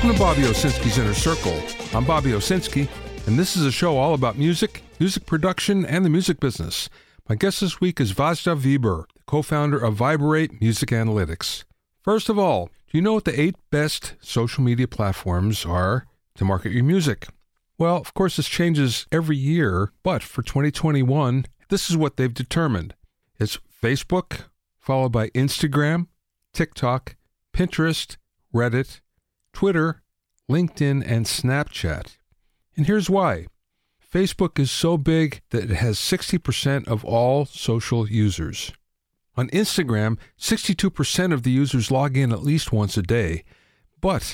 Welcome to Bobby Owsinski's Inner Circle. I'm Bobby Owsinski, and this is a show all about music, music production, and the music business. My guest this week is Vazda Weber, the co-founder of Viberate Music Analytics. First of all, do you know what the 8 best social media platforms are to market your music? Well, of course, this changes every year, but for 2021, this is what they've determined. It's Facebook, followed by Instagram, TikTok, Pinterest, Reddit, Twitter, LinkedIn, and Snapchat. And here's why. Facebook is so big that it has 60% of all social users. On Instagram, 62% of the users log in at least once a day, but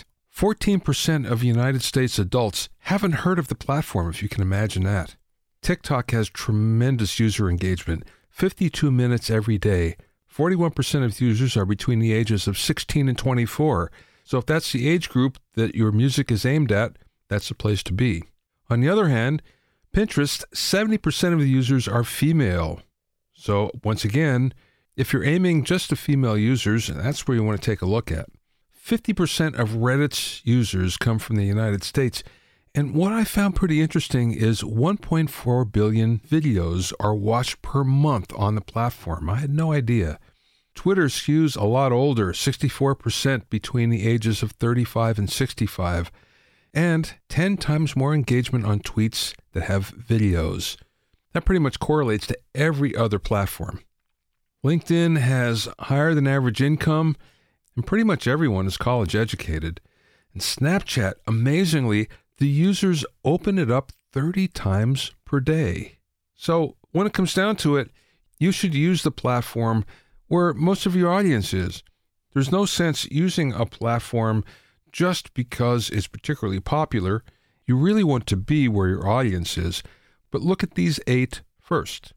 14% of United States adults haven't heard of the platform, if you can imagine that. TikTok has tremendous user engagement, 52 minutes every day. 41% of users are between the ages of 16 and 24. So if that's the age group that your music is aimed at, that's the place to be. On the other hand, Pinterest, 70% of the users are female. So once again, if you're aiming just to female users, that's where you want to take a look at. 50% of Reddit's users come from the United States. And what I found pretty interesting is 1.4 billion videos are watched per month on the platform. I had no idea. Twitter skews a lot older, 64% between the ages of 35 and 65, and 10 times more engagement on tweets that have videos. That pretty much correlates to every other platform. LinkedIn has higher than average income, and pretty much everyone is college educated. And Snapchat, amazingly, the users open it up 30 times per day. So when it comes down to it, you should use the platform where most of your audience is. There's no sense using a platform just because it's particularly popular. You really want to be where your audience is. But look at these 8 first.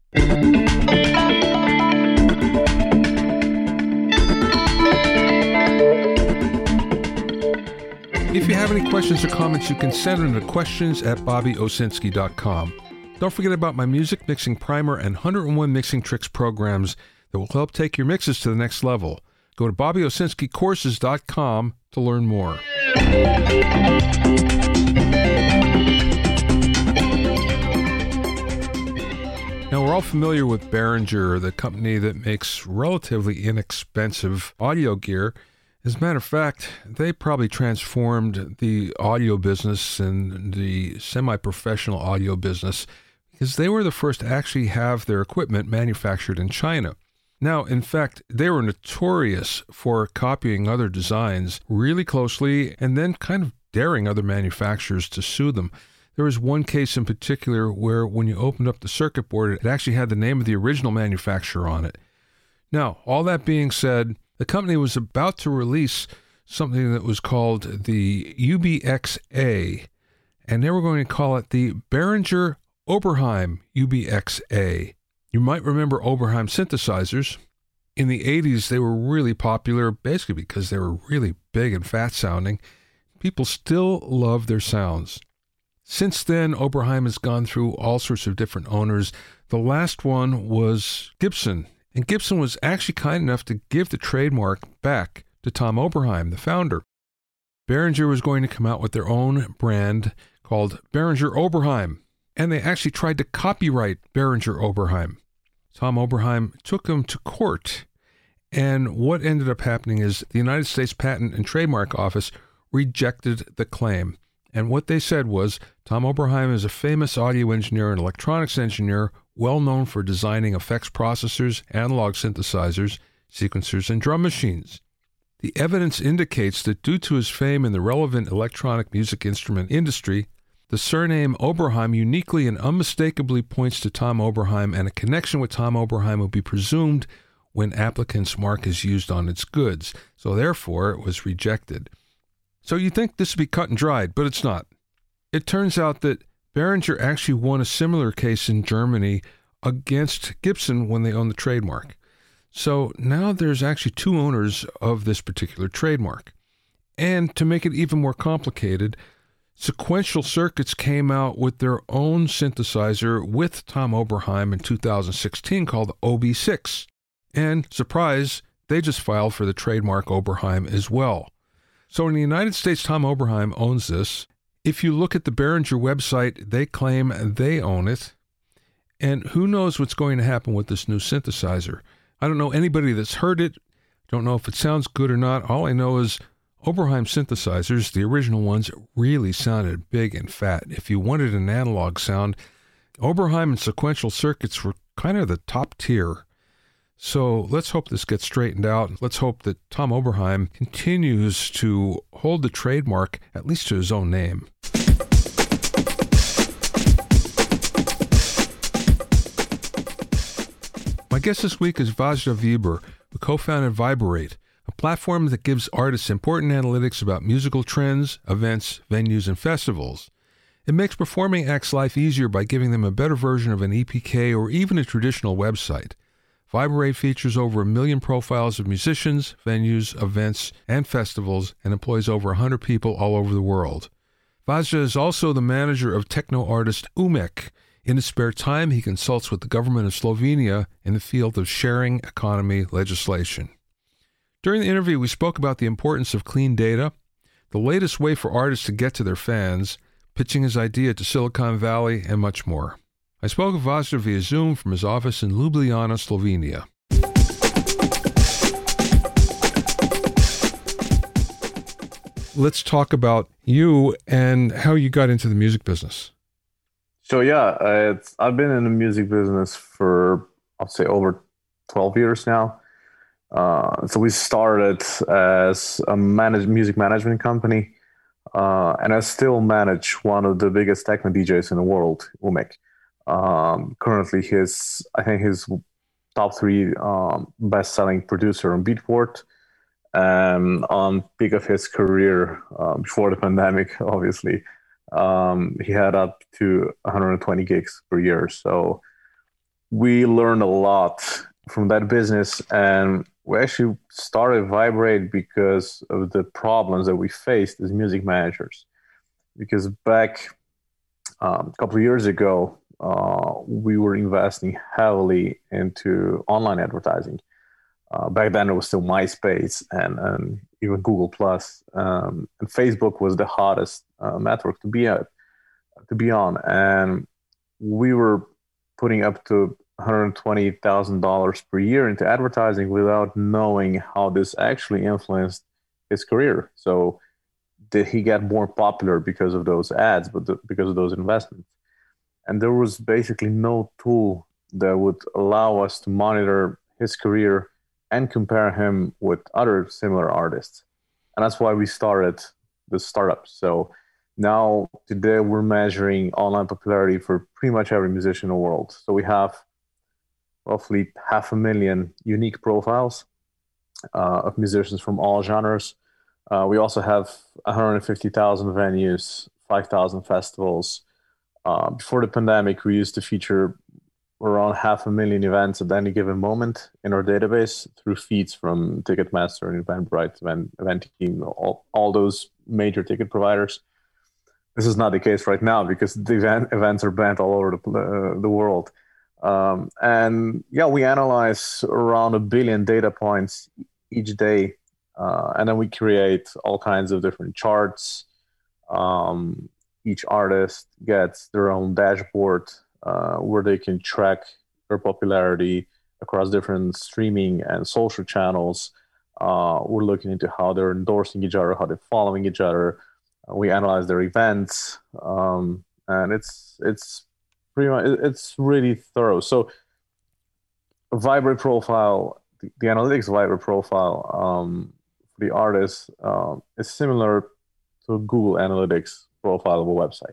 If you have any questions or comments, you can send them to questions@bobbyowsinski.com. Don't forget about my music mixing primer and 101 mixing tricks programs that will help take your mixes to the next level. Go to bobbyowsinskicourses.com to learn more. Now, we're all familiar with Behringer, the company that makes relatively inexpensive audio gear. As a matter of fact, they probably transformed the audio business and the semi-professional audio business because they were the first to actually have their equipment manufactured in China. Now, in fact, they were notorious for copying other designs really closely and then kind of daring other manufacturers to sue them. There was one case in particular where when you opened up the circuit board, it actually had the name of the original manufacturer on it. Now, all that being said, the company was about to release something that was called the UBX-A, and they were going to call it the Behringer Oberheim UBX-A. You might remember Oberheim synthesizers. In the 80s, they were really popular, basically because they were really big and fat sounding. People still love their sounds. Since then, Oberheim has gone through all sorts of different owners. The last one was Gibson, and Gibson was actually kind enough to give the trademark back to Tom Oberheim, the founder. Behringer was going to come out with their own brand called Behringer Oberheim, and they actually tried to copyright Behringer Oberheim. Tom Oberheim took them to court, and what ended up happening is the United States Patent and Trademark Office rejected the claim. And what they said was, Tom Oberheim is a famous audio engineer and electronics engineer, well known for designing effects processors, analog synthesizers, sequencers, and drum machines. The evidence indicates that due to his fame in the relevant electronic music instrument industry, the surname Oberheim uniquely and unmistakably points to Tom Oberheim, and a connection with Tom Oberheim will be presumed when applicant's mark is used on its goods. So therefore, it was rejected. So you think this would be cut and dried, but it's not. It turns out that Behringer actually won a similar case in Germany against Gibson when they owned the trademark. So now there's actually 2 owners of this particular trademark. And to make it even more complicated, Sequential Circuits came out with their own synthesizer with Tom Oberheim in 2016 called the OB6. And surprise, they just filed for the trademark Oberheim as well. So in the United States, Tom Oberheim owns this. If you look at the Behringer website, they claim they own it. And who knows what's going to happen with this new synthesizer. I don't know anybody that's heard it. Don't know if it sounds good or not. All I know is Oberheim synthesizers, the original ones, really sounded big and fat. If you wanted an analog sound, Oberheim and sequential circuits were kind of the top tier. So let's hope this gets straightened out. Let's hope that Tom Oberheim continues to hold the trademark, at least to his own name. My guest this week is Vajda Veber, who co-founded Viberate, a platform that gives artists important analytics about musical trends, events, venues, and festivals. It makes performing acts' life easier by giving them a better version of an EPK or even a traditional website. Viberate features over 1 million profiles of musicians, venues, events, and festivals, and employs over 100 people all over the world. Vajda is also the manager of techno artist Umek. In his spare time, he consults with the government of Slovenia in the field of sharing economy legislation. During the interview, we spoke about the importance of clean data, the latest way for artists to get to their fans, pitching his idea to Silicon Valley, and much more. I spoke with Vajda via Zoom from his office in Ljubljana, Slovenia. Let's talk about you and how you got into the music business. So yeah, I've been in the music business for, I'll say, over 12 years now. So we started as a music management company, and I still manage one of the biggest techno DJs in the world, Umek. Currently, I think his top 3 best-selling producer on Beatport. On peak of his career, before the pandemic, obviously, he had up to 120 gigs per year. So we learned a lot from that business, and we actually started Viberate because of the problems that we faced as music managers. Because back a couple of years ago, we were investing heavily into online advertising. Back then, it was still MySpace and even Google Plus, and Facebook was the hottest network to be on. And we were putting up to $120,000 per year into advertising without knowing how this actually influenced his career. So did he get more popular because of those ads, because of those investments? And there was basically no tool that would allow us to monitor his career and compare him with other similar artists. And that's why we started the startup. So now, today, we're measuring online popularity for pretty much every musician in the world. So we have roughly 500,000 unique profiles of musicians from all genres. We also have 150,000 venues, 5,000 festivals. Before the pandemic, we used to feature around 500,000 events at any given moment in our database through feeds from Ticketmaster and Eventbrite, Eventim, all those major ticket providers. This is not the case right now because the events are banned all over the world. And yeah, we analyze around 1 billion data points each day. And then we create all kinds of different charts. Each artist gets their own dashboard where they can track their popularity across different streaming and social channels. We're looking into how they're endorsing each other, how they're following each other. We analyze their events, and it's pretty much, it's really thorough. So Viberate profile, the analytics Viberate profile for the artist is similar to a Google Analytics profile of a website.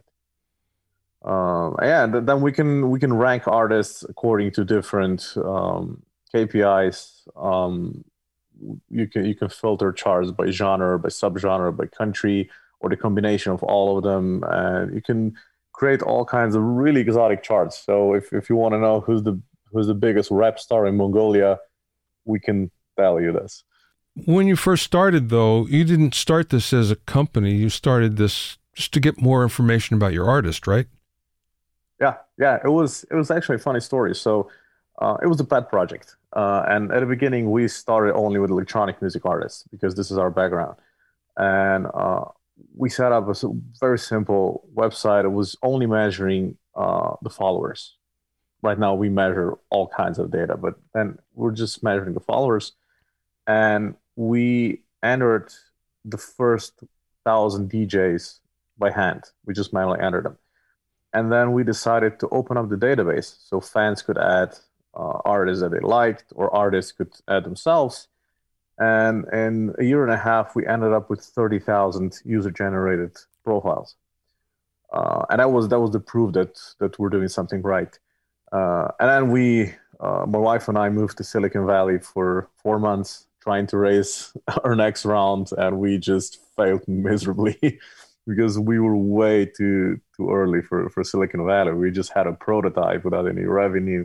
Then we can rank artists according to different KPIs. You can filter charts by genre, by subgenre, by country, or the combination of all of them, and you can create all kinds of really exotic charts. So if you want to know who's the biggest rap star in Mongolia, we can tell you this. When you first started, though, you didn't start this as a company. You started this just to get more information about your artist, right? Yeah. It was actually a funny story. So it was a pet project, and at the beginning we started only with electronic music artists because this is our background. and we set up a very simple website. It was only measuring the followers. Right now, we measure all kinds of data, but then we're just measuring the followers. And we entered the first 1,000 DJs by hand. We just manually entered them. And then we decided to open up the database so fans could add artists that they liked, or artists could add themselves. And in a year and a half, we ended up with 30,000 user-generated profiles. And that was the proof that we're doing something right. And then my wife and I moved to Silicon Valley for 4 months trying to raise our next round, and we just failed miserably because we were way too early for Silicon Valley. We just had a prototype without any revenue.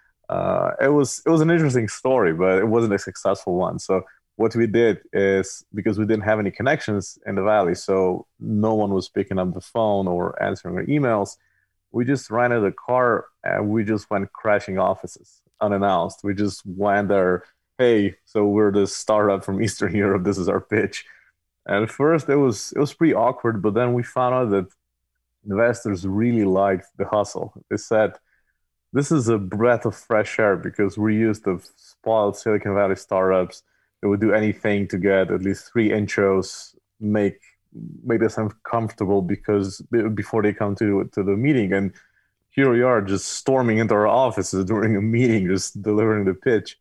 It was an interesting story, but it wasn't a successful one. So what we did is, because we didn't have any connections in the Valley, so no one was picking up the phone or answering our emails, we just rented a car and we just went crashing offices unannounced. We just went there. Hey, so we're the startup from Eastern Europe. This is our pitch. And at first it was pretty awkward, but then we found out that investors really liked the hustle. They said, this is a breath of fresh air, because we're used to spoiled Silicon Valley startups that would do anything to get at least 3 intros, make them comfortable before they come to the meeting. And here we are just storming into our offices during a meeting, just delivering the pitch.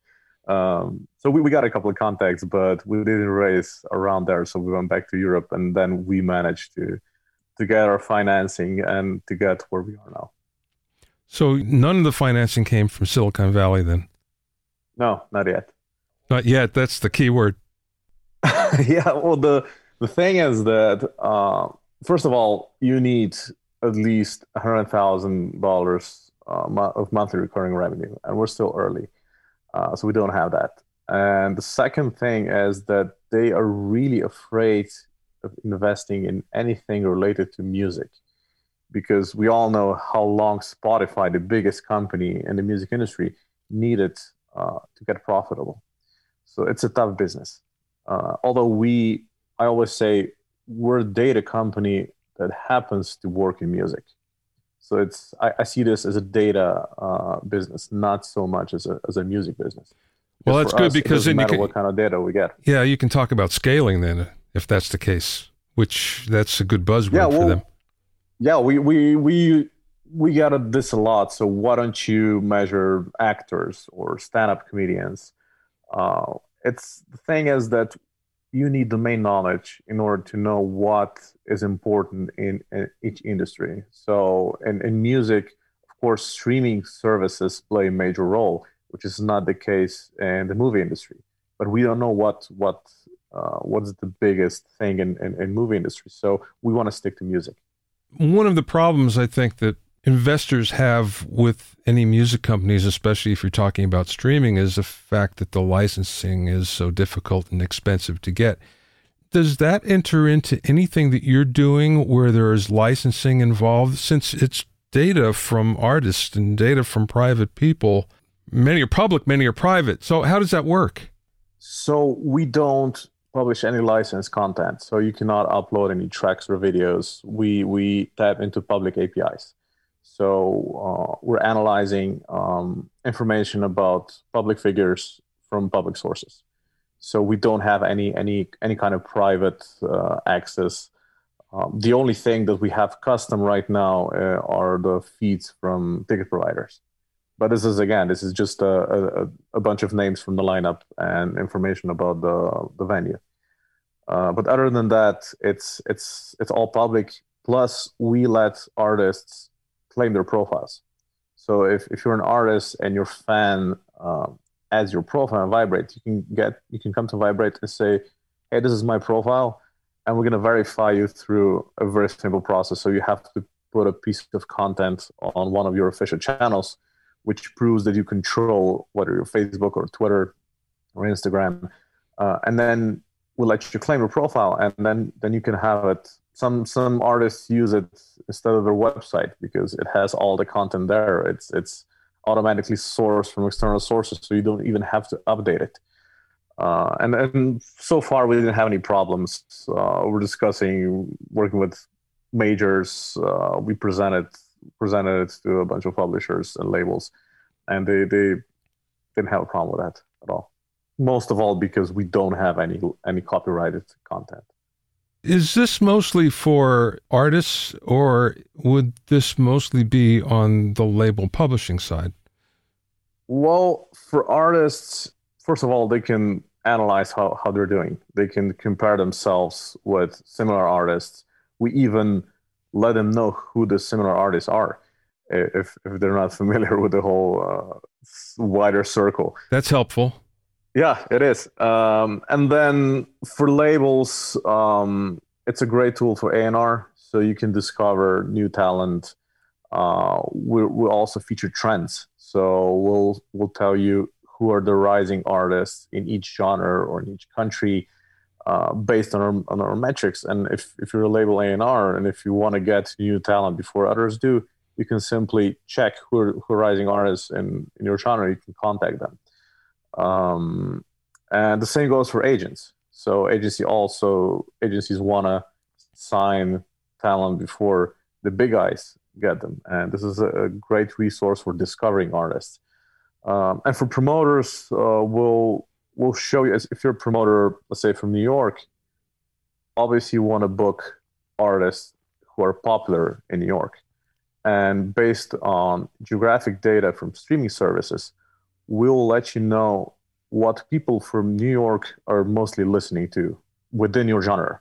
So we got a couple of contacts, but we didn't raise around there. So we went back to Europe, and then we managed to get our financing and to get where we are now. So none of the financing came from Silicon Valley then? No, not yet. Not yet. That's the key word. Yeah. Well, the thing is that, first of all, you need at least $100,000 of monthly recurring revenue, and we're still early. So we don't have that. And the second thing is that they are really afraid of investing in anything related to music, because we all know how long Spotify, the biggest company in the music industry, needed to get profitable. So it's a tough business. Although I always say we're a data company that happens to work in music. So I see this as a data business, not so much as a music business. Well, that's good, because then no matter what kind of data we get. Yeah, you can talk about scaling then, if that's the case, which that's a good buzzword for them. Yeah, we got this a lot. So why don't you measure actors or stand-up comedians? The thing is that you need domain knowledge in order to know what is important in each industry. So in music, of course, streaming services play a major role, which is not the case in the movie industry. But we don't know what's the biggest thing in movie industry. So we want to stick to music. One of the problems I think that investors have with any music companies, especially if you're talking about streaming, is the fact that the licensing is so difficult and expensive to get. Does that enter into anything that you're doing where there is licensing involved, since it's data from artists and data from private people? Many are public, many are private. So how does that work? So we don't publish any licensed content. So you cannot upload any tracks or videos. We tap into public APIs. So we're analyzing information about public figures from public sources. So we don't have any kind of private access. The only thing that we have custom right now are the feeds from ticket providers. But this is just a bunch of names from the lineup and information about the venue. But other than that, it's all public. Plus, we let artists claim their profiles. So if you're an artist and your fan adds your profile on Vibrate, you can come to Vibrate and say, hey, this is my profile, and we're going to verify you through a very simple process. So you have to put a piece of content on one of your official channels, which proves that you control whether you're Facebook or Twitter or Instagram, and then we'll let you claim your profile, and then you can have it. Some artists use it instead of their website because it has all the content there. It's automatically sourced from external sources, so you don't even have to update it. And so far we didn't have any problems. We're discussing working with majors. We presented it to a bunch of publishers and labels, and they didn't have a problem with that at all. Most of all because we don't have any copyrighted content. Is this mostly for artists, or would this mostly be on the label publishing side? Well, for artists, first of all, they can analyze how they're doing. They can compare themselves with similar artists. We even let them know who the similar artists are if they're not familiar with the whole wider circle. That's helpful. Yeah, it is. And then for labels, it's a great tool for A&R, so you can discover new talent. We'll also feature trends. So we'll tell you who are the rising artists in each genre or in each country based on our metrics. And if you're a label A&R and if you want to get new talent before others do, you can simply check who are rising artists in your genre. You can contact them. And the same goes for agents. So agencies want to sign talent before the big guys get them. And this is a great resource for discovering artists. And for promoters, we'll show you, if you're a promoter, let's say from New York, obviously you want to book artists who are popular in New York. And based on geographic data from streaming services, we'll let you know what people from New York are mostly listening to within your genre.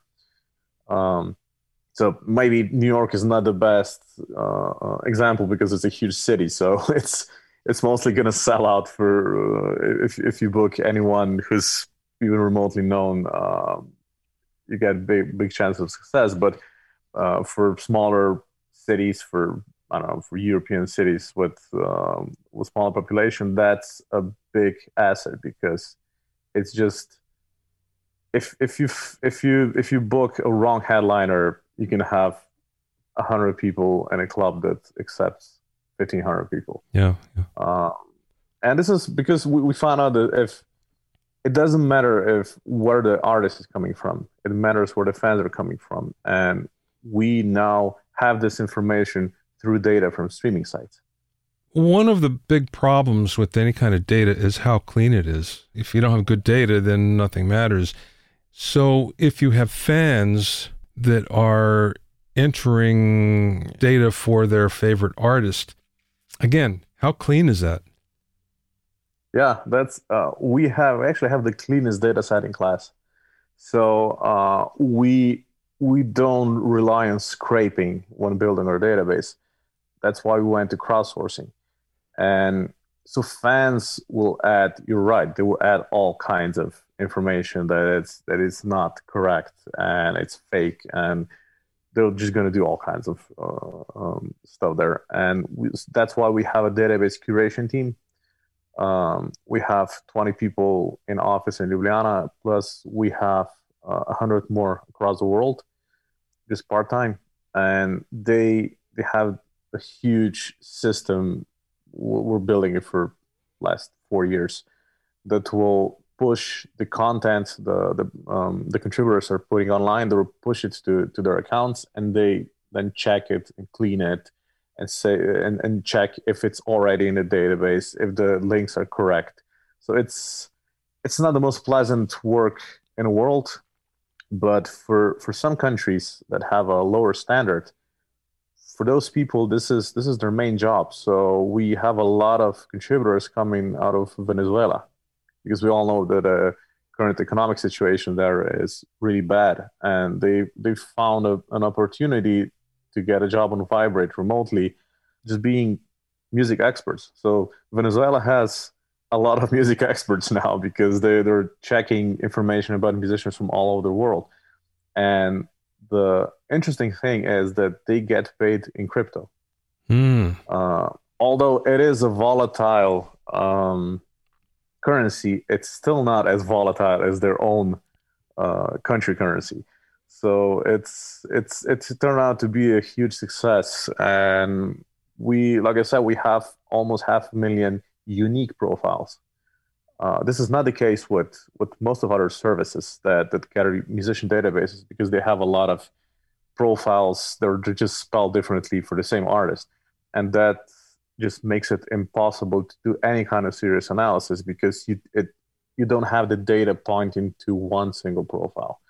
So maybe New York is not the best example because it's a huge city. So it's mostly going to sell out for if you book anyone who's even remotely known, you get big chance of success. But for smaller cities, for European cities with smaller population, that's a big asset because it's just if you book a wrong headliner, you can have 100 people in a club that accepts 1,500 people. Yeah. And this is because we found out that if it doesn't matter where the artist is coming from, it matters where the fans are coming from, and we now have this information through data from streaming sites. One of the big problems with any kind of data is how clean it is. If you don't have good data, then nothing matters. So if you have fans that are entering data for their favorite artist, again, how clean is that? Yeah, that's we actually have the cleanest data set in class. So we don't rely on scraping when building our database. That's why we went to crowdsourcing. And so fans will add, you're right, they will add all kinds of information that is not correct and it's fake, and they're just going to do all kinds of stuff there. And that's why we have a database curation team. We have 20 people in office in Ljubljana, plus we have 100 more across the world, just part-time. And they have a huge system. We're building it for last 4 years that will push the content the contributors are putting online. They will push it to their accounts, and they then check it and clean it and say and check if it's already in the database, if the links are correct. So it's not the most pleasant work in the world, but for some countries that have a lower standard, for those people, this is their main job. So we have a lot of contributors coming out of Venezuela because we all know that the current economic situation there is really bad, and they found an opportunity to get a job on Vibrate remotely, just being music experts. So Venezuela has a lot of music experts now because they're checking information about musicians from all over the world. And the interesting thing is that they get paid in crypto. Although it is a volatile currency, it's still not as volatile as their own country currency. So it's turned out to be a huge success. And like I said, we have almost 500,000 unique profiles. This is not the case with most of other services that carry musician databases because they have a lot of profiles that are just spelled differently for the same artist. And that just makes it impossible to do any kind of serious analysis because you don't have the data pointing to one single profile.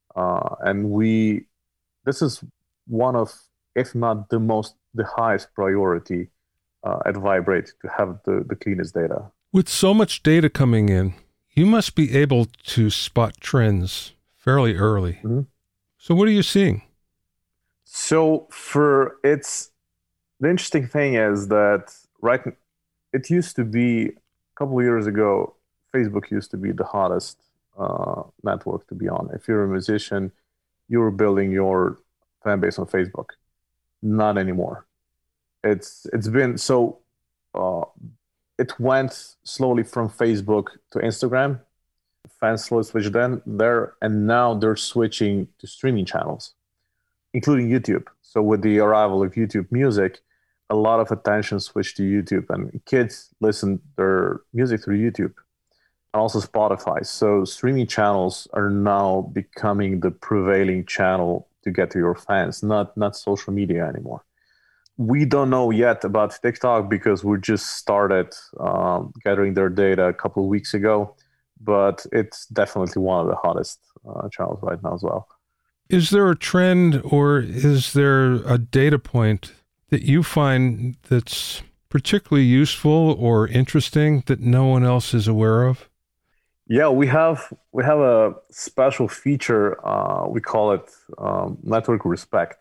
This is one of, if not the highest priority at Vibrate to have the cleanest data. With so much data coming in, you must be able to spot trends fairly early. Mm-hmm. So what are you seeing? So the interesting thing is that it used to be a couple of years ago, Facebook used to be the hottest network to be on. If you're a musician, you were building your fan base on Facebook. Not anymore. It's been so. It went slowly from Facebook to Instagram. Fans slowly switched there, and now they're switching to streaming channels, including YouTube. So with the arrival of YouTube Music, a lot of attention switched to YouTube, and kids listen their music through YouTube, and also Spotify. So streaming channels are now becoming the prevailing channel to get to your fans, not social media anymore. We don't know yet about TikTok because we just started gathering their data a couple of weeks ago, but it's definitely one of the hottest channels right now as well. Is there a trend or is there a data point that you find that's particularly useful or interesting that no one else is aware of? Yeah, we have a special feature. We call it Network Respect.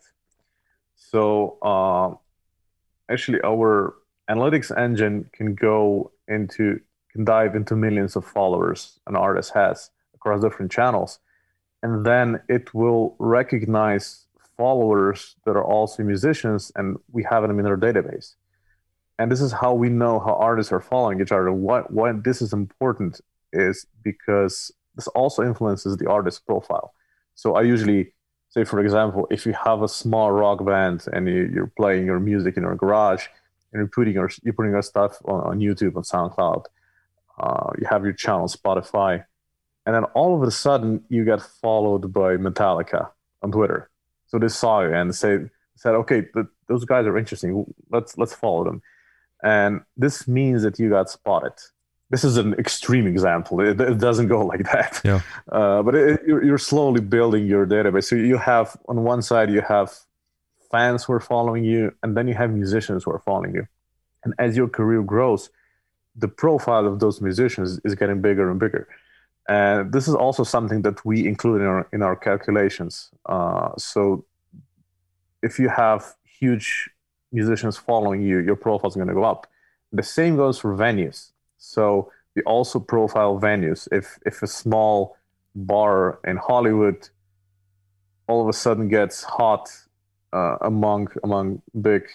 So actually, our analytics engine can dive into millions of followers an artist has across different channels, and then it will recognize followers that are also musicians, and we have them in our database. And this is how we know how artists are following each other. Why this is important is because this also influences the artist's profile. So I usually say, for example, if you have a small rock band and you're playing your music in your garage and you're putting your stuff on YouTube, on SoundCloud, you have your channel Spotify, and then all of a sudden you get followed by Metallica on Twitter. So they saw you and said, okay, those guys are interesting. Let's follow them. And this means that you got spotted. This is an extreme example. It doesn't go like that. Yeah. But you're slowly building your database. So you have, on one side, you have fans who are following you, and then you have musicians who are following you. And as your career grows, the profile of those musicians is getting bigger and bigger. And this is also something that we include in our calculations. So if you have huge musicians following you, your profile is going to go up. The same goes for venues. So we also profile venues. If a small bar in Hollywood all of a sudden gets hot among big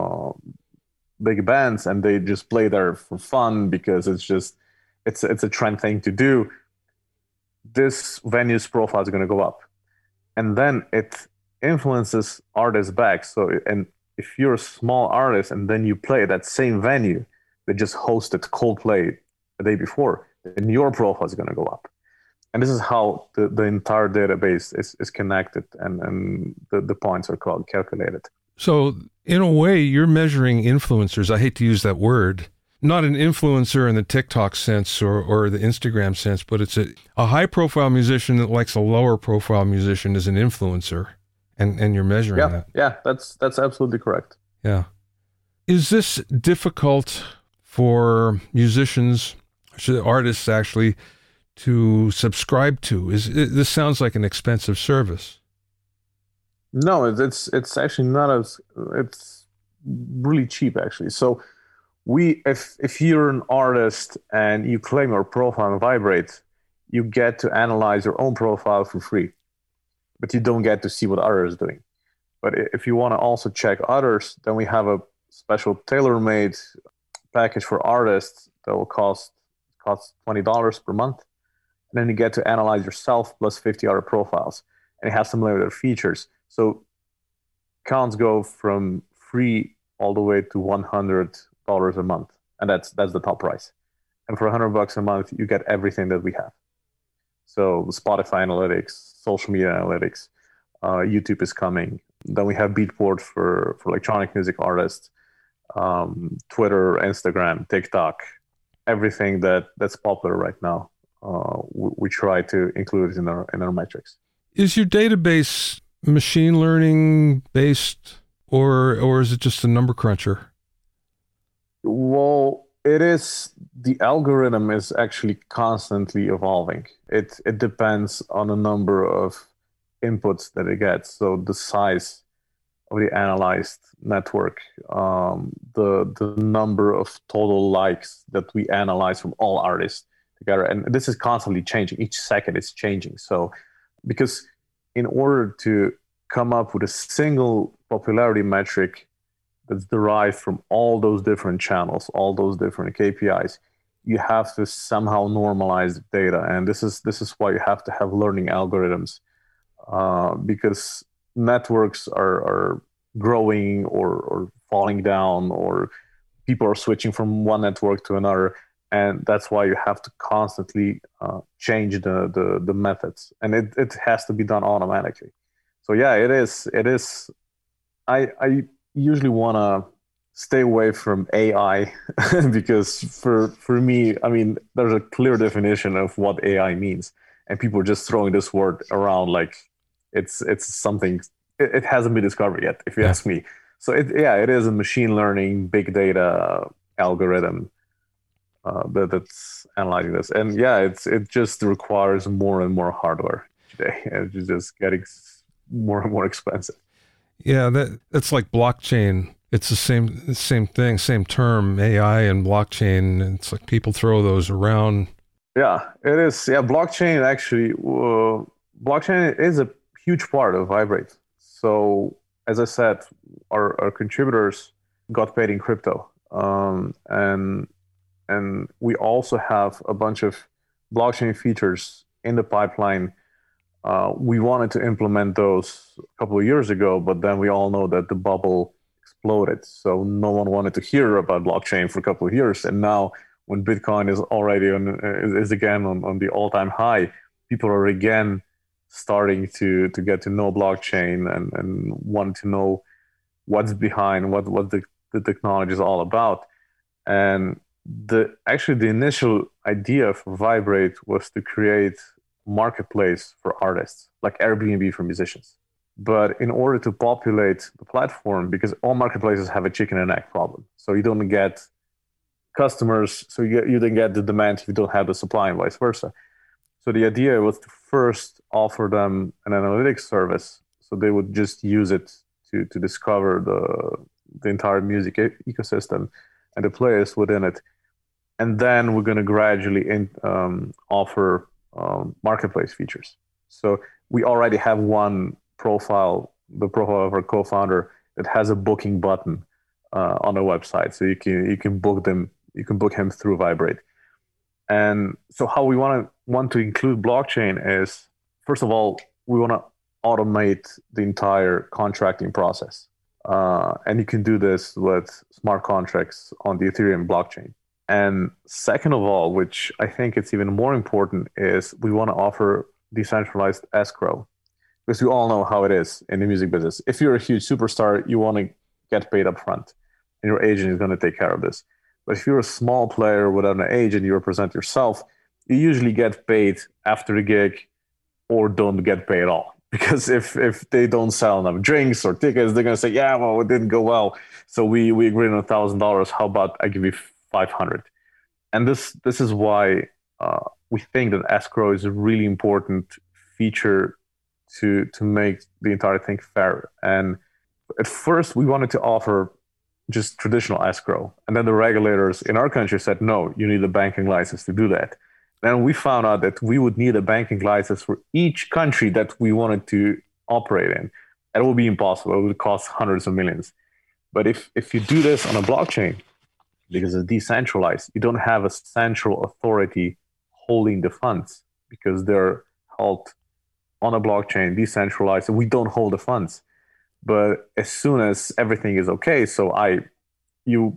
bands, and they just play there for fun because it's a trend thing to do, this venue's profile is going to go up, and then it influences artists back. So, and if you're a small artist and then you play that same venue that just hosted Coldplay the day before, then your profile is going to go up. And this is how the entire database is connected, and the points are calculated. So in a way, you're measuring influencers. I hate to use that word. Not an influencer in the TikTok sense or the Instagram sense, but it's a high-profile musician that likes a lower-profile musician is an influencer, and you're measuring that. Yeah, that's absolutely correct. Yeah. Is this difficult for musicians, artists actually, to subscribe to? This sounds like an expensive service. No, it's actually not it's really cheap actually. So if you're an artist and you claim your profile on Vibrate, you get to analyze your own profile for free, but you don't get to see what others are doing. But if you want to also check others, then we have a special tailor-made package for artists that will cost $20 per month. And then you get to analyze yourself plus 50 other profiles, and it has some limited features. So accounts go from free all the way to $100 a month, and that's the top price. And for $100 a month, you get everything that we have. So Spotify analytics, social media analytics, YouTube is coming. Then we have Beatport for electronic music artists, Twitter, Instagram, TikTok, everything that's popular right now. We try to include it in our metrics. Is your database machine learning based, or is it just a number cruncher? Well, it is. The algorithm is actually constantly evolving. It depends on a number of inputs that it gets. So the size of the analyzed network, the number of total likes that we analyze from all artists together, and this is constantly changing. Each second it's changing. So because in order to come up with a single popularity metric that's derived from all those different channels, all those different KPIs, you have to somehow normalize the data, and this is why you have to have learning algorithms, because networks are growing or falling down, or people are switching from one network to another, and that's why you have to constantly change the methods, and it has to be done automatically. So yeah, it is. I usually want to stay away from AI because for me, I mean, there's a clear definition of what AI means, and people are just throwing this word around like it's something. It hasn't been discovered yet, if you ask me. So it is a machine learning, big data algorithm that's analyzing this, and yeah, it just requires more and more hardware today, and it's just getting more and more expensive. Yeah, that's like blockchain. It's the same thing, same term, AI and blockchain. It's like people throw those around. Yeah, it is. Yeah, blockchain actually, blockchain is a huge part of Vibrate. So as I said, our contributors got paid in crypto, and we also have a bunch of blockchain features in the pipeline. We wanted to implement those a couple of years ago, but then we all know that the bubble exploded. So no one wanted to hear about blockchain for a couple of years. And now when Bitcoin is already is again on the all-time high, people are again starting to get to know blockchain and want to know what's behind, what the technology is all about. And the initial idea for Vibrate was to create marketplace for artists, like Airbnb for musicians. But in order to populate the platform, because all marketplaces have a chicken and egg problem, so you don't get customers, so you don't get the demand if you don't have the supply, and vice versa. So the idea was to first offer them an analytics service, so they would just use it to discover the entire music ecosystem and the players within it, and then we're going to gradually offer marketplace features. So we already have one profile, the profile of our co-founder, that has a booking button on our website, so you can book him through Vibrate. And so how we want to include blockchain is, first of all, we want to automate the entire contracting process, and you can do this with smart contracts on the Ethereum blockchain. And second of all, which I think it's even more important, is we want to offer decentralized escrow, because we all know how it is in the music business. If you're a huge superstar, you want to get paid up front, and your agent is going to take care of this. But if you're a small player without an agent, you represent yourself, you usually get paid after the gig or don't get paid at all. Because if they don't sell enough drinks or tickets, they're going to say, yeah, well, it didn't go well. So we agreed on $1,000. How about I give you 500? And this is why we think that escrow is a really important feature to make the entire thing fair. And at first, we wanted to offer just traditional escrow, and then the regulators in our country said, no, you need a banking license to do that. Then we found out that we would need a banking license for each country that we wanted to operate in. And it would be impossible. It would cost hundreds of millions. But if you do this on a blockchain, because it's decentralized, you don't have a central authority holding the funds, because they're held on a blockchain, decentralized, and we don't hold the funds. But as soon as everything is okay, so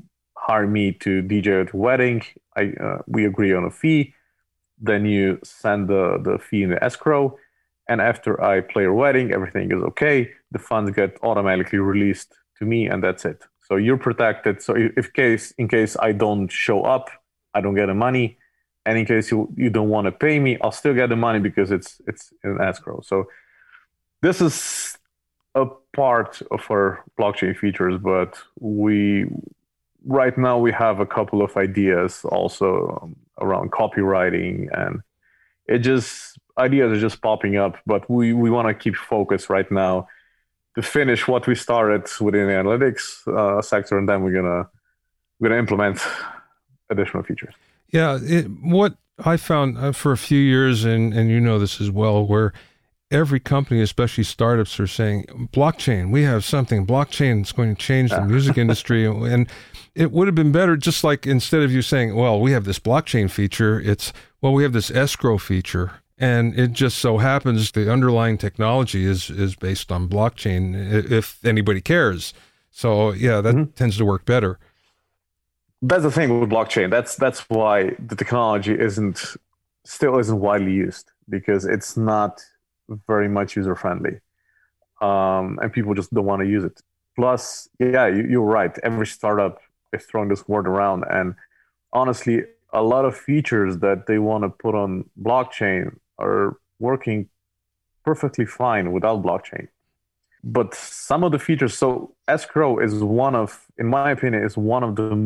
hire me to DJ at a wedding. We agree on a fee. Then you send the fee in the escrow. And after I play your wedding, everything is okay. The funds get automatically released to me, and that's it. So you're protected. So in case I don't show up, I don't get the money. And in case you don't want to pay me, I'll still get the money because it's in escrow. So this is a part of our blockchain features, but right now we have a couple of ideas also around copywriting, and ideas are just popping up, but we want to keep focused right now to finish what we started within the analytics sector, and then we're gonna implement additional features. Yeah, what I found for a few years, and you know this as well, where every company, especially startups, are saying, blockchain, we have something, blockchain is going to change the music industry. And it would have been better, just like instead of you saying, well, we have this blockchain feature, it's, well, we have this escrow feature. And it just so happens the underlying technology is based on blockchain, if anybody cares. So yeah, that tends to work better. That's the thing with blockchain. That's why the technology still isn't widely used, because it's not very much user friendly, and people just don't want to use it. Plus, yeah, you're right. Every startup is throwing this word around, and honestly, a lot of features that they want to put on blockchain are working perfectly fine without blockchain. But some of the features, so escrow is in my opinion, is one of the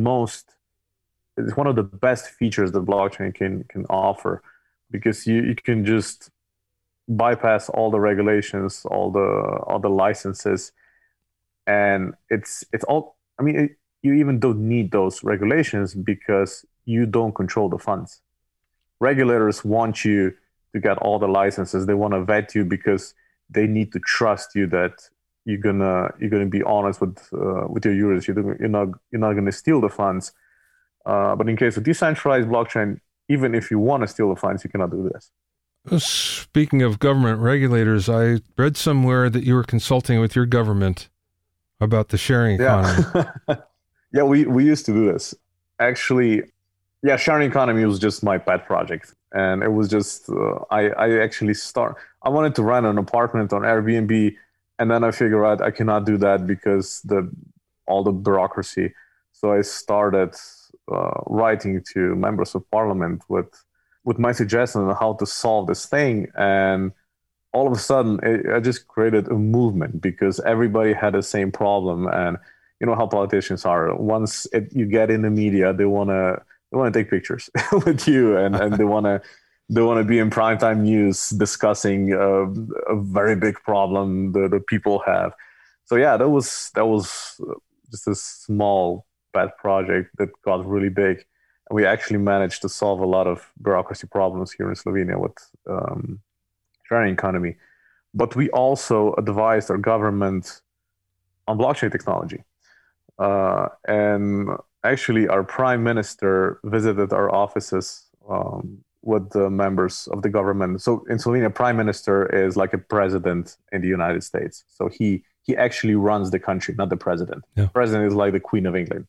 best features that blockchain can offer, because you can just bypass all the regulations, all the licenses, and it's all. I mean, you even don't need those regulations because you don't control the funds. Regulators want you to get all the licenses. They want to vet you because they need to trust you that you're gonna be honest with your users. You're not gonna steal the funds. But in case of decentralized blockchain, even if you want to steal the funds, you cannot do this. Speaking of government regulators, I read somewhere that you were consulting with your government about the sharing economy. Yeah, yeah, we used to do this. Actually, yeah, sharing economy was just my pet project. And it was just, I wanted to rent an apartment on Airbnb, and then I figured out I cannot do that because all the bureaucracy. So I started writing to members of parliament with my suggestion on how to solve this thing. And all of a sudden, I just created a movement because everybody had the same problem. And you know how politicians are. Once you get in the media, they want to take pictures with you, and they want to be in primetime news discussing a very big problem the people have. So yeah, that was just a small pet project that got really big. And we actually managed to solve a lot of bureaucracy problems here in Slovenia with sharing economy. But we also advised our government on blockchain technology. And actually, our prime minister visited our offices with the members of the government. So in Slovenia, prime minister is like a president in the United States. So he actually runs the country, not the president. Yeah. The president is like the Queen of England.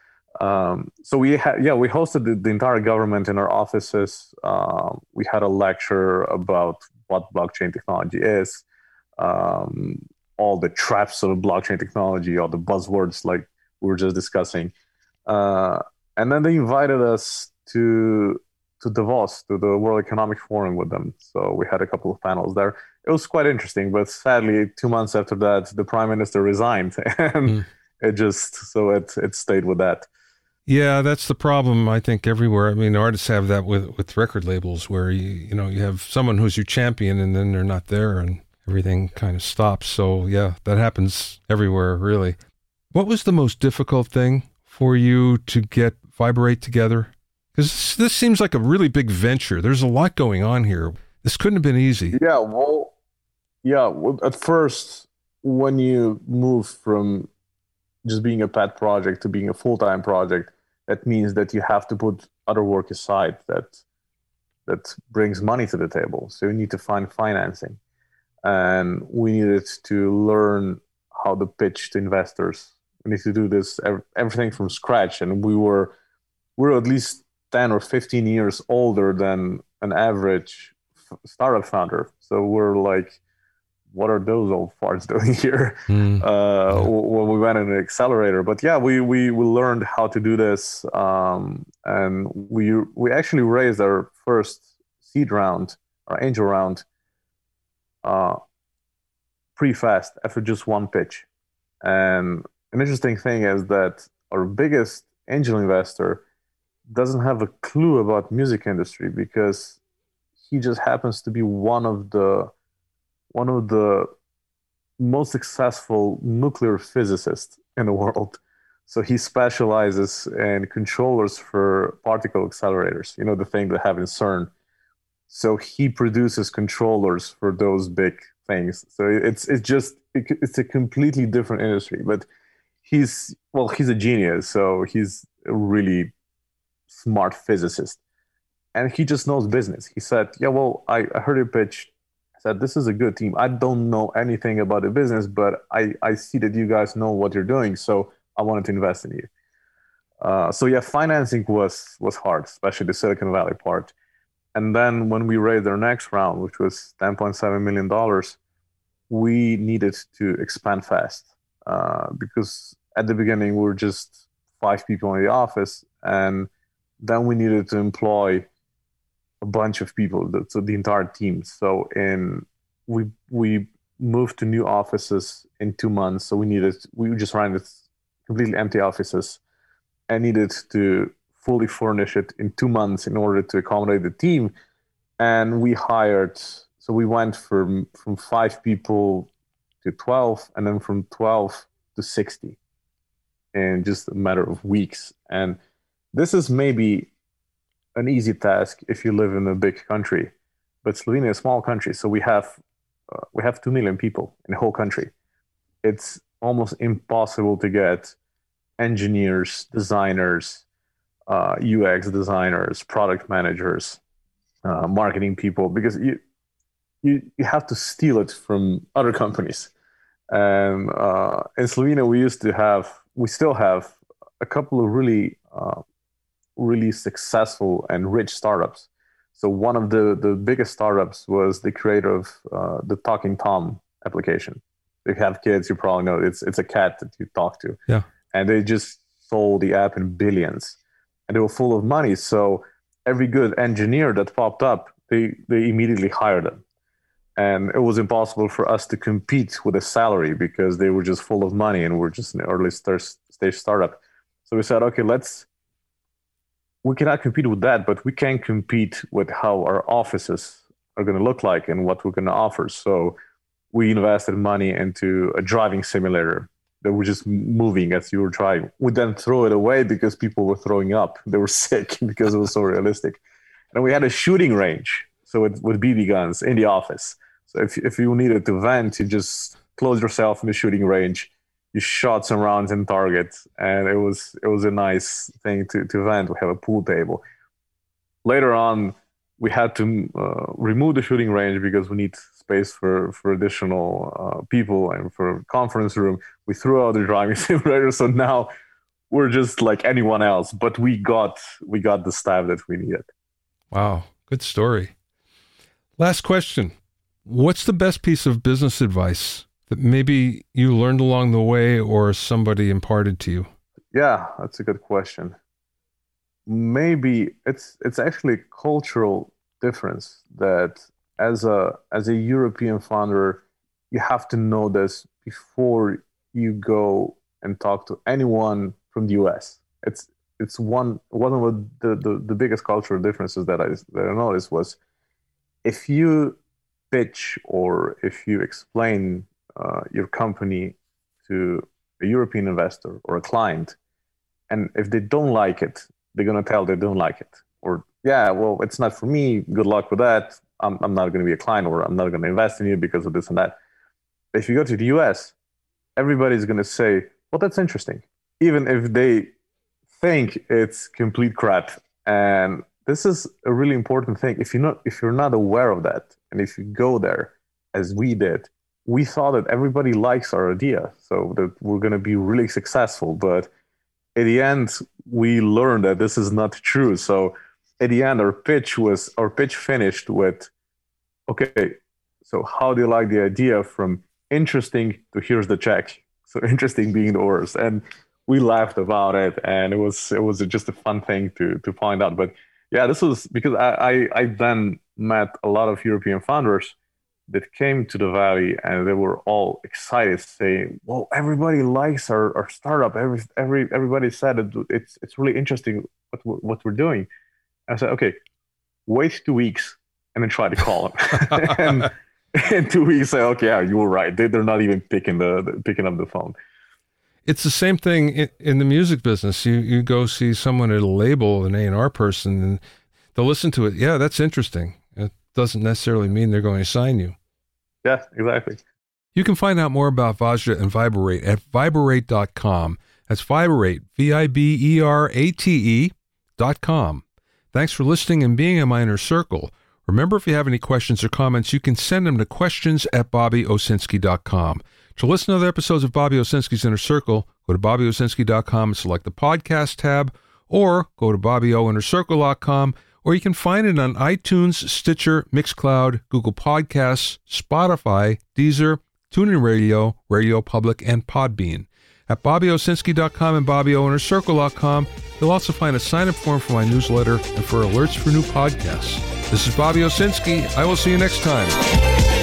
So we hosted the entire government in our offices. We had a lecture about what blockchain technology is, all the traps of blockchain technology, all the buzzwords like we were just discussing. And then they invited us to Davos, to the World Economic Forum with them. So we had a couple of panels there. It was quite interesting, but sadly, 2 months after that, the prime minister resigned, and it stayed with that. Yeah, that's the problem, I think, everywhere. I mean, artists have that with record labels where you have someone who's your champion and then they're not there and everything kind of stops. So yeah, that happens everywhere, really. What was the most difficult thing for you to get Vyborate together? Because this seems like a really big venture. There's a lot going on here. This couldn't have been easy. Well, at first, when you move from just being a pet project to being a full-time project, that means that you have to put other work aside that brings money to the table. So you need to find financing. And we needed to learn how to pitch to investors. we need to do this everything from scratch. And we're at least 10 or 15 years older than an average startup founder. So we're like, what are those old farts doing here? When we went in an accelerator. But yeah, we learned how to do this, and we actually raised our first seed round, our angel round, pretty fast after just one pitch. And an interesting thing is that our biggest angel investor doesn't have a clue about music industry, because he just happens to be one of the most successful nuclear physicists in the world. So he specializes in controllers for particle accelerators, the thing that have in CERN. So he produces controllers for those big things. So it's a completely different industry. But he's a genius. So he's a really smart physicist, and he just knows business. He said, "Yeah, well, I heard your pitch. I said, this is a good team. I don't know anything about the business, but I see that you guys know what you're doing, so I wanted to invest in you." So yeah, financing was hard, especially the Silicon Valley part. And then when we raised our next round, which was $10.7 million, we needed to expand fast, because at the beginning we were just 5 people in the office, and then we needed to employ a bunch of people, so the entire team. So we moved to new offices in 2 months. So we just ran this completely empty offices and needed to fully furnish it in 2 months in order to accommodate the team. And we went from 5 people to 12, and then from 12 to 60 in just a matter of weeks. And this is maybe an easy task if you live in a big country, but Slovenia is a small country, so we have 2 million people in the whole country. It's almost impossible to get engineers, designers, UX designers, product managers, marketing people, because you have to steal it from other companies. And in Slovenia, we still have a couple of really successful and rich startups. So one of the biggest startups was the creator of the Talking Tom application. If you have kids, you probably know it's a cat that you talk to. Yeah. And they just sold the app in billions, and they were full of money. So every good engineer that popped up, they immediately hired them. And it was impossible for us to compete with a salary, because they were just full of money and we're just an early stage startup. So we said, okay, we cannot compete with that, but we can compete with how our offices are going to look like and what we're going to offer. So we invested money into a driving simulator that was just moving as you were driving. We then throw it away because people were throwing up. They were sick because it was so realistic. And we had a shooting range, so with BB guns in the office. So if you needed to vent, you just close yourself in the shooting range. You shot some rounds in target, and it was a nice thing to vent. We have a pool table. Later on, we had to remove the shooting range because we need space for additional people and for a conference room. We threw out the driving simulator, so now we're just like anyone else, but we got the staff that we needed. Wow, good story. Last question. What's the best piece of business advice that maybe you learned along the way or somebody imparted to you? Yeah, that's a good question. Maybe it's actually a cultural difference that as a European founder, you have to know this before you go and talk to anyone from the US. It's one of the biggest cultural differences that I noticed was, if you pitch or if you explain your company to a European investor or a client, and if they don't like it, they're going to tell they don't like it. Or, yeah, well, it's not for me. Good luck with that. I'm not going to be a client, or I'm not going to invest in you because of this and that. But if you go to the US, everybody's going to say, well, that's interesting, even if they think it's complete crap. And this is a really important thing. If you're not aware of that, and if you go there, as we did, we thought that everybody likes our idea, so that we're going to be really successful. But at the end, we learned that this is not true. So at the end, our pitch finished with, okay, so how do you like the idea from interesting to here's the check? So interesting being the worst. And we laughed about it, and it was just a fun thing to find out. But yeah, this was because I then met a lot of European founders that came to the Valley, and they were all excited, saying, "Well, everybody likes our startup. Everybody said it's really interesting what we're doing." And I said, "Okay, wait 2 weeks and then try to call them." And in 2 weeks, say, "Okay, yeah, you were right. They're not even picking up the phone." It's the same thing in the music business. You go see someone at a label, an A&R person, and they'll listen to it. Yeah, that's interesting. It doesn't necessarily mean they're going to sign you. Yeah, exactly. You can find out more about Vajda and Viberate at Viberate.com. That's Viberate, Viberate.com. Thanks for listening and being in my inner circle. Remember, if you have any questions or comments, you can send them to questions@BobbyOwsinski.com. To listen to other episodes of Bobby Owsinski's Inner Circle, go to BobbyOwsinski.com and select the podcast tab, or go to BobbyOInnerCircle.com, or you can find it on iTunes, Stitcher, Mixcloud, Google Podcasts, Spotify, Deezer, TuneIn Radio, Radio Public, and Podbean. At BobbyOwsinski.com and BobbyOInnerCircle.com, you'll also find a sign-up form for my newsletter and for alerts for new podcasts. This is Bobby Owsinski. I will see you next time.